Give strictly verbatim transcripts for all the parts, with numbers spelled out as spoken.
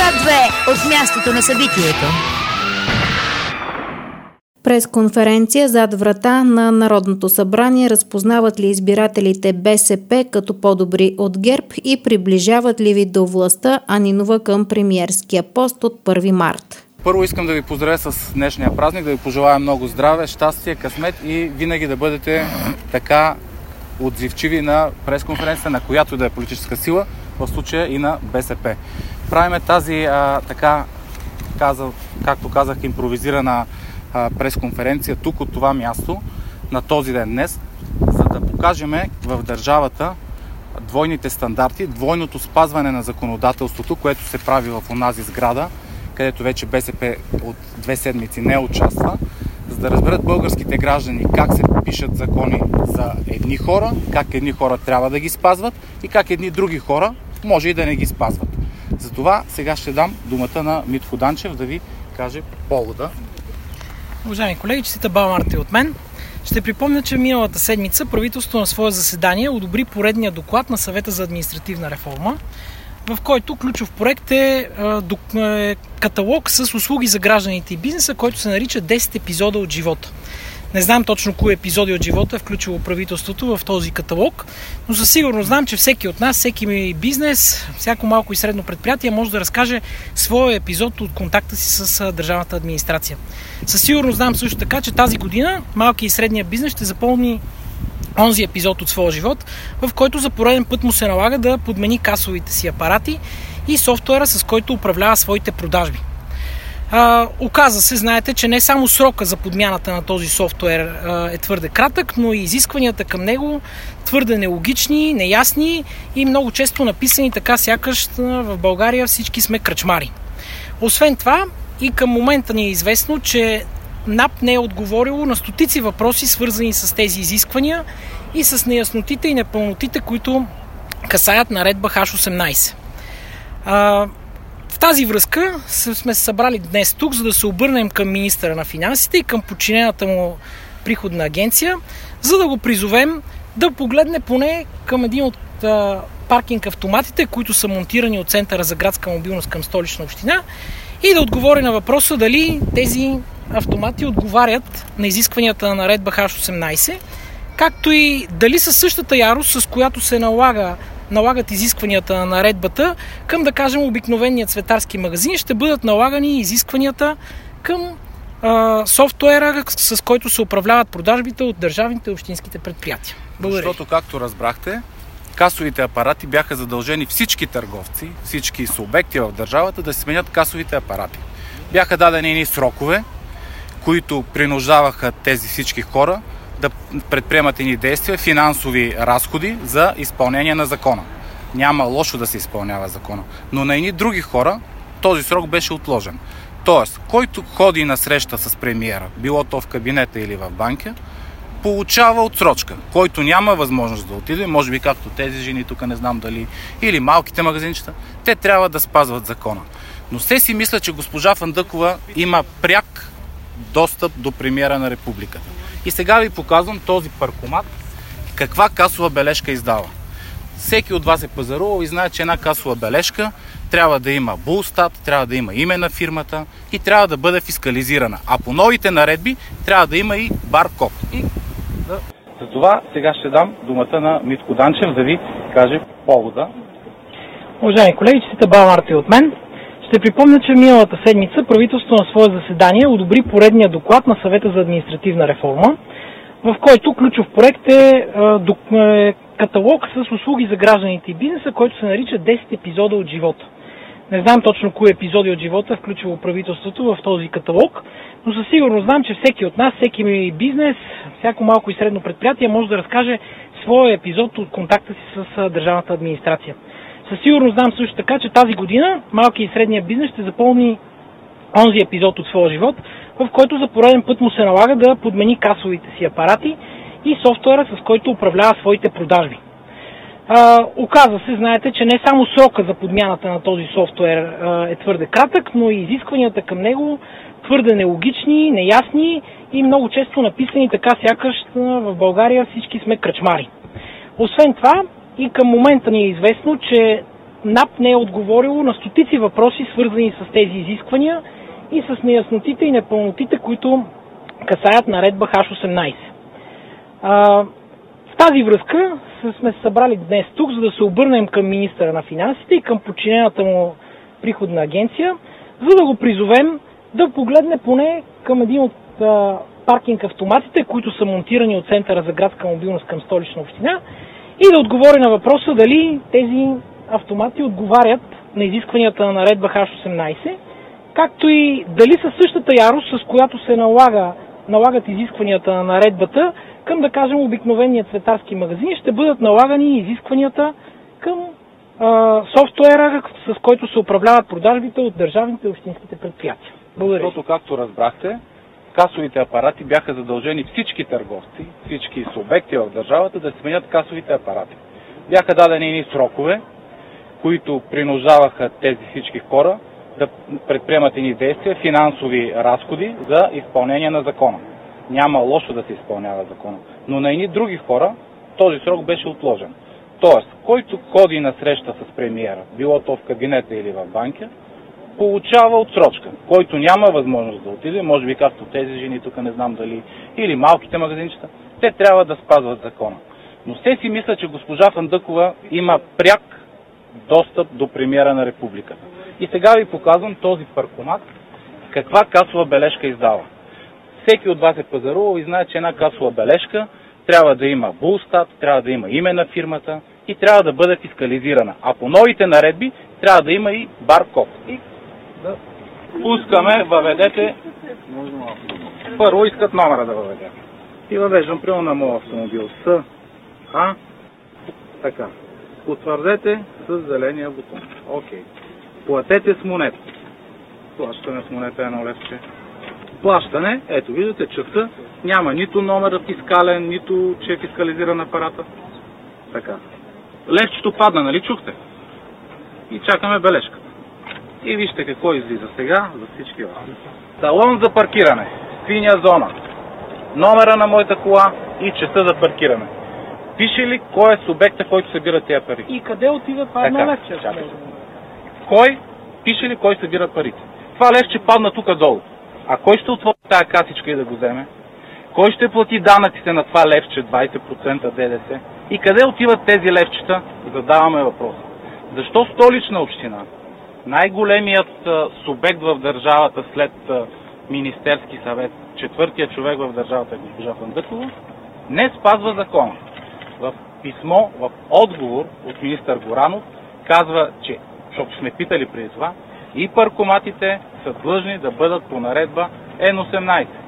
Зад две от мястото на събитието. Пресконференция зад врата на Народното събрание. Разпознават ли избирателите БСП като по-добри от ГЕРБ и приближават ли ви до властта Нинова към премиерския пост от първи март? Първо искам да ви поздравя с днешния празник, да ви пожелая много здраве, щастие, късмет и винаги да бъдете така отзивчиви на пресконференция, на която и да е политическа сила, в случая и на БСП. Правиме тази а, така, казал, както казах, импровизирана а, пресконференция тук от това място на този ден днес, за да покажем в държавата двойните стандарти, двойното спазване на законодателството, което се прави в онази сграда, където вече БСП от две седмици не участва, за да разберат българските граждани как се пишат закони за едни хора, как едни хора трябва да ги спазват и как едни други хора може и да не ги спазват. Затова сега ще дам думата на Митко Данчев да ви каже повода. Уважаеми колеги, честита Баба Марта от мен. Ще припомня, че миналата седмица правителството на свое заседание одобри поредния доклад на Съвета за административна реформа, в който ключов проект е, е каталог с услуги за гражданите и бизнеса, който се нарича десет епизода от живота. Не знам точно кои епизоди от живота е включило правителството в този каталог, но със сигурност знам, че всеки от нас, всеки бизнес, всяко малко и средно предприятие може да разкаже своя епизод от контакта си с държавната администрация. Със сигурност знам също така, че тази година малки и средния бизнес ще запълни онзи епизод от своя живот, в който за пореден път му се налага да подмени касовите си апарати и софтуера, с който управлява своите продажби. А, оказа се, знаете, че не само срока за подмяната на този софтуер а, е твърде кратък, но и изискванията към него твърде нелогични, неясни и много често написани така, сякаш в България всички сме кръчмари. Освен това, и към момента ни е известно, че НАП не е отговорило на стотици въпроси, свързани с тези изисквания и с неяснотите и непълнотите, които касаят наредба Х осемнайсет. А, в тази връзка сме се събрали днес тук, за да се обърнем към министъра на финансите и към подчинената му приходна агенция, за да го призовем да погледне поне към един от а, паркинг автоматите, които са монтирани от Центъра за градска мобилност към Столична община, и да отговори на въпроса дали тези автомати отговарят на изискванията на наредба Х осемнайсет, както и дали със същата ярост, с която се налага, налагат изискванията на наредбата към, да кажем, обикновения цветарски магазин, ще бъдат налагани изискванията към а, софтуера, с който се управляват продажбите от държавните и общинските предприятия. Благодаря. Защото, както разбрахте, касовите апарати бяха задължени всички търговци, всички субекти в държавата да сменят касовите апарати. Бяха дадени едни срокове, които принуждаваха тези всички хора да предприемат едни действия, финансови разходи за изпълнение на закона. Няма лошо да се изпълнява закона, но на едни други хора този срок беше отложен. Тоест, който ходи на среща с премиера, било то в кабинета или в банка, получава отсрочка. Който няма възможност да отиде, може би както тези жени, тук не знам дали, или малките магазинчета, те трябва да спазват закона. Но все си мисля, че госпожа Фандъкова има пряк достъп до премиера на републиката. И сега ви показвам този паркомат, каква касова бележка издава. Всеки от вас е пазарувал и знае, че една касова бележка трябва да има булстат, трябва да има име на фирмата и трябва да бъде фискализирана. А по новите наредби трябва да има и баркод. И да... За това сега ще дам думата на Митко Данчев да ви каже повода. Уважаеми колеги, честита Баба Марта от мен. Ще припомня, че миналата седмица правителството на свое заседание одобри поредния доклад на Съвета за административна реформа, в който ключов проект е, е каталог с услуги за гражданите и бизнеса, който се нарича десет епизода от живота. Не знам точно кои епизоди от живота е включило правителството в този каталог, но със сигурност знам, че всеки от нас, всеки бизнес, всяко малко и средно предприятие може да разкаже своя епизод от контакта си с държавната администрация. Със сигурност знам също така, че тази година малки и средния бизнес ще запълни онзи епизод от своя живот, в който за пореден път му се налага да подмени касовите си апарати и софтуера, с който управлява своите продажби. А, оказва се, знаете, че не само срока за подмяната на този софтуер а, е твърде кратък, но и изискванията към него твърде нелогични, неясни и много често написани така, сякаш в България всички сме кръчмари. Освен това, и към момента ни е известно, че НАП не е отговорило на стотици въпроси, свързани с тези изисквания и с неяснотите и непълнотите, които касаят наредба Х осемнайсет. В тази връзка сме се събрали днес тук, за да се обърнем към министъра на финансите и към подчинената му приходна агенция, за да го призовем да погледне поне към един от а, паркинг автоматите, които са монтирани от Центъра за градска мобилност към Столична община, и да отговори на въпроса дали тези автомати отговарят на изискванията на наредба Х осемнайсет, както и дали със същата ярост, с която се налага, налагат изискванията на наредбата към, да кажем, обикновения цветарски магазин, ще бъдат налагани изискванията към а, софтуера, с който се управляват продажбите от държавните и общинските предприятия. Благодаря. Защото, както разбрахте, касовите апарати бяха задължени всички търговци, всички субекти в държавата да сменят касовите апарати. Бяха дадени едни срокове, които принуждаваха тези всички хора да предприемат едни действия, финансови разходи за изпълнение на закона. Няма лошо да се изпълнява закона, но на едни други хора този срок беше отложен. Тоест, който ходи на среща с премиера, било то в кабинета или в банка, получава отсрочка. Който няма възможност да отиде, може би както тези жени тук, не знам дали, или малките магазинчета, те трябва да спазват закона. Но все си мисля, че госпожа Фандъкова има пряк достъп до премиера на републиката. И сега ви показвам този паркомат, каква касова бележка издава. Всеки от вас е пазарувал и знае, че една касова бележка трябва да има булстат, трябва да има име на фирмата и трябва да бъде фискализирана. А по новите наредби трябва да има и баркод. И да пускаме, въведете. Първо искат номера да въведете. И въвеждам примерно на моят автомобил С, А, така. Утвърдете с зеления бутон. Окей. Платете с монета. Плащане с монета едно левче. Плащане, ето виждате часа, няма нито номер фискален, нито че е фискализиран апарата. Така. Левчето падна, нали чухте? И чакаме бележката. И вижте какво излиза сега за всички вас. Талон за паркиране. Синя зона. Номера на моята кола и часа за паркиране. Пише ли кой е субекта, който събира тези пари? И къде отива това едно левче? Кой? Пише ли кой събира парите? Това левче падна тук долу. А кой ще отвори тази касичка и да го вземе? Кой ще плати данъците на това левче, двайсет процента ДДС? И къде отиват тези левчета? Задаваме въпрос. Защо Столична община, най-големият субект в държавата след Министерски съвет, четвъртия човек в държавата е госпожа Фандъкова, не спазва закона? В писмо, в отговор от министър Горанов казва, че, защото сме питали преди това, и паркоматите са длъжни да бъдат по наредба Н осемнайсет.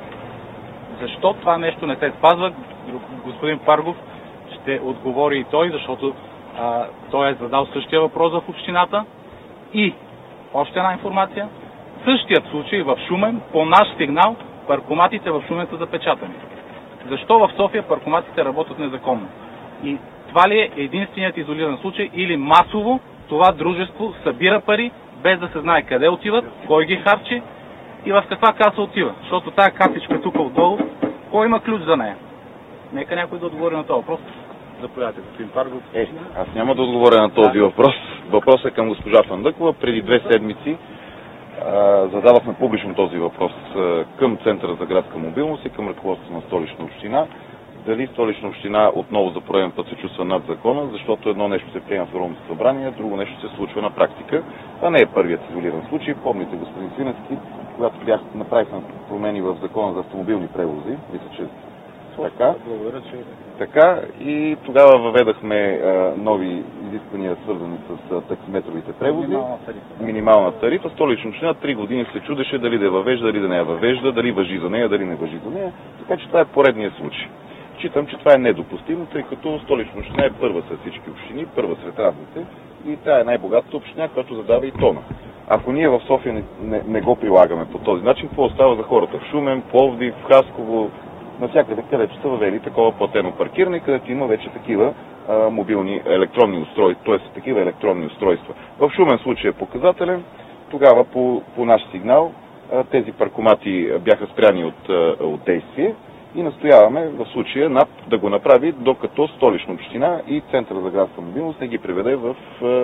Защо това нещо не се спазва? Господин Паргов ще отговори и той, защото а, той е задал същия въпрос в общината. И още една информация. Същият случай в Шумен, по наш сигнал, паркоматите в Шумен са запечатани. Защо в София паркоматите работят незаконно? И това ли е единственият изолиран случай или масово това дружество събира пари, без да се знае къде отиват, кой ги харчи и в каква каса отива? Защото тая касичка тук отдолу, кой има ключ за нея? Нека някой да отговори на този въпрос. Заповядайте, господин Паргов. Е, аз няма да отговоря на този въпрос. Въпросът е към госпожа Фандъкова. Преди две седмици а, задавахме публично този въпрос а, към Центъра за градска мобилност и към ръководството на Столична община. Дали Столична община отново за пореден път се чувства над закона, защото едно нещо се приема в Народното събрание, друго нещо се случва на практика. Това не е първият изолиран случай. Помните, господин Свиневски, когато бях направихме промени в закона за автомобилни превози, мисля, че така. Благодаря, че... Така и тогава въведахме а, нови изисквания, свързани с а, таксиметровите превози. Минимална тарифа. Минимална тарифа. Столична община три години се чудеше дали да я въвежда, дали да не я въвежда, дали важи за нея, дали не важи за нея. Така че това е поредният случай. Считам, че това е недопустимо, тъй като Столична община е първа сред всички общини, първа сред равните и тя е най-богатата община, която задава и тона. Ако ние в София не, не, не го прилагаме по този начин, какво остава за хората в Шумен, Пловдив, в Хасково, навсякъде, където са въвели такова платено паркиране, където има вече такива а, мобилни електронни устройства, т.е. такива електронни устройства. В Шумен случай е показателен. Тогава по, по наш сигнал а, тези паркомати бяха спряни от, а, от действие и настояваме в случая НАП да го направи, докато Столична община и Центъра за градска мобилност не ги приведе в а,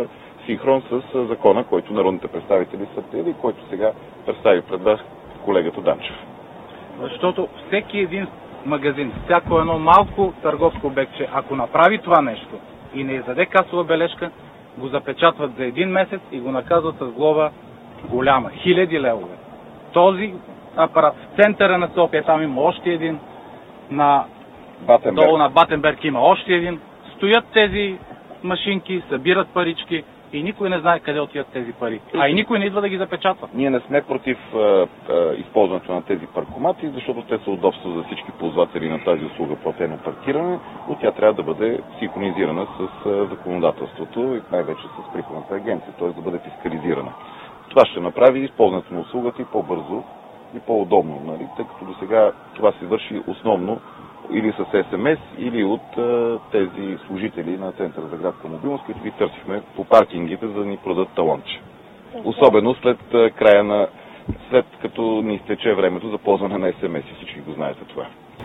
синхрон с закона, който народните представители са приели, който сега представи пред вас колегата Данчев. Защото всеки един магазин, всяко едно малко търговско обектче, ако направи това нещо и не издаде касова бележка, го запечатват за един месец и го наказват с глоба голяма, хиляди левове. Този апарат в центъра на София, там има още един, на Батенберг. долу на Батенберг има още един. Стоят тези машинки, събират парички и никой не знае къде отиват тези пари. А и никой не идва да ги запечатва. Ние не сме против а, а, използването на тези паркомати, защото те са удобство за всички ползватели на тази услуга платено паркиране, но тя трябва да бъде синхронизирана с а, законодателството и най-вече с приходната агенция, т.е. да бъде фискализирана. Това ще направи използването на услугата и по-бързо и по-удобно, нали? Тъй като до сега това се върши основно или с ес ем ес, или от а, тези служители на Центъра за градска мобилност, които ги търсихме по паркингите, за да ни продадат талонче. Особено след а, края на, след като ни изтече времето за ползване на ес ем ес. Всички го знаете това.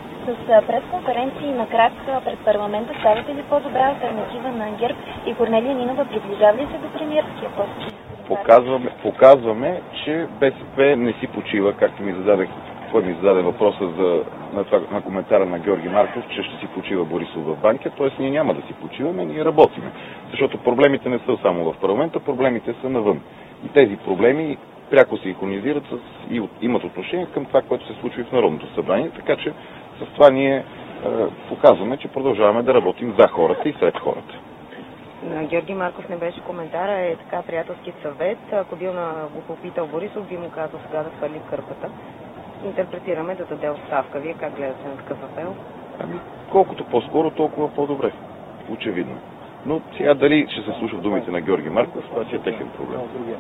С пресконференции на крак пред парламента ставате ли по-добра алтернатива на ГЕРБ и Корнелия Нинова приближава ли се до премиерския пост? Показваме, показваме, че БСП не си почива, както ми зададе, кой ми зададе въпроса за, на, това, на коментара на Георги Марков, че ще си почива Борисов в банка, т.е. ние няма да си почиваме, ние работиме. Защото проблемите не са само в парламента, проблемите са навън. И тези проблеми пряко се иконизират с, и от, имат отношение към това, което се случва и в Народното събрание, така че с това ние е, показваме, че продължаваме да работим за хората и сред хората. На Георги Марков не беше коментара, е така приятелски съвет. Ако бил на го попитал Борисов, би му казал сега да свали кърпата. Интерпретираме да даде оставка. Вие как гледате на такъв апел? Ами, колкото по-скоро, толкова по-добре. Очевидно. Но сега дали ще се слуша в думите на Георги Марков, това си е техен проблем.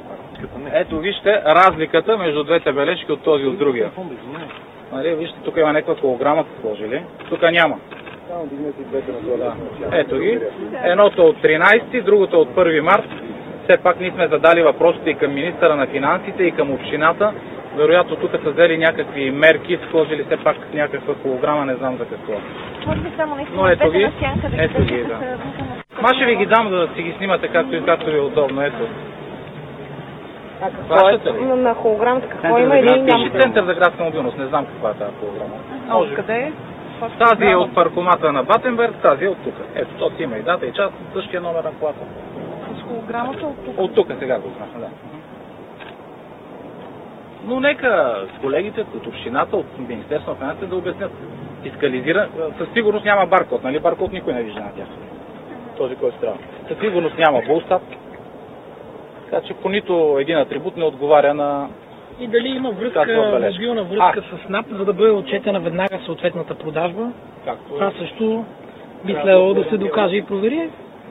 Ето вижте разликата между двете бележки от този от другия. Нали, вижте, тук има някаква холограма сложили. Тук няма. Да. Ето ги. Едното от тринайсети, другото от първи март. Все пак ние сме задали въпросите и към министъра на финансите, и към общината. Вероятно тук са взели някакви мерки, сложили все пак някаква холограма, не знам за какво. Но ето ги. Ето ги, да. Ма ще ви ги дам, да си ги снимате както и както ви е удобно. Ето. А какво е на холограмата? Какво има или няма? Пише Център за градска мобилност. Не знам каква е тази холограма. А откъде е? Тази е от паркомата на Батенберг, тази е от тук. Ето, то си има и дата и част, същия номер на колата. С холограмата от тук? От тук сега го знахме, да. Но нека колегите от общината, от Министерството на финансите да обяснят. Фискализира, със сигурност няма баркод, нали? Баркод никой не вижда на тях. Този, който трябва. Със сигурност няма булстат. Така че по нито един атрибут не отговаря на... И дали има връзка, мобилна връзка а. с НАП, за да бъде отчетена веднага съответната продажба? Както... Това също би следвало да се докаже и провери.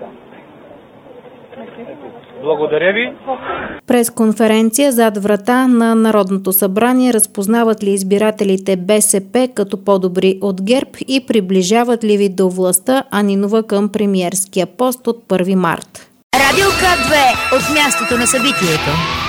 Благодаря ви. През конференция зад врата на Народното събрание разпознават ли избирателите БСП като по-добри от ГЕРБ и приближават ли ви до властта Нинова към премиерския пост от първи март. Радио К две от мястото на събитието.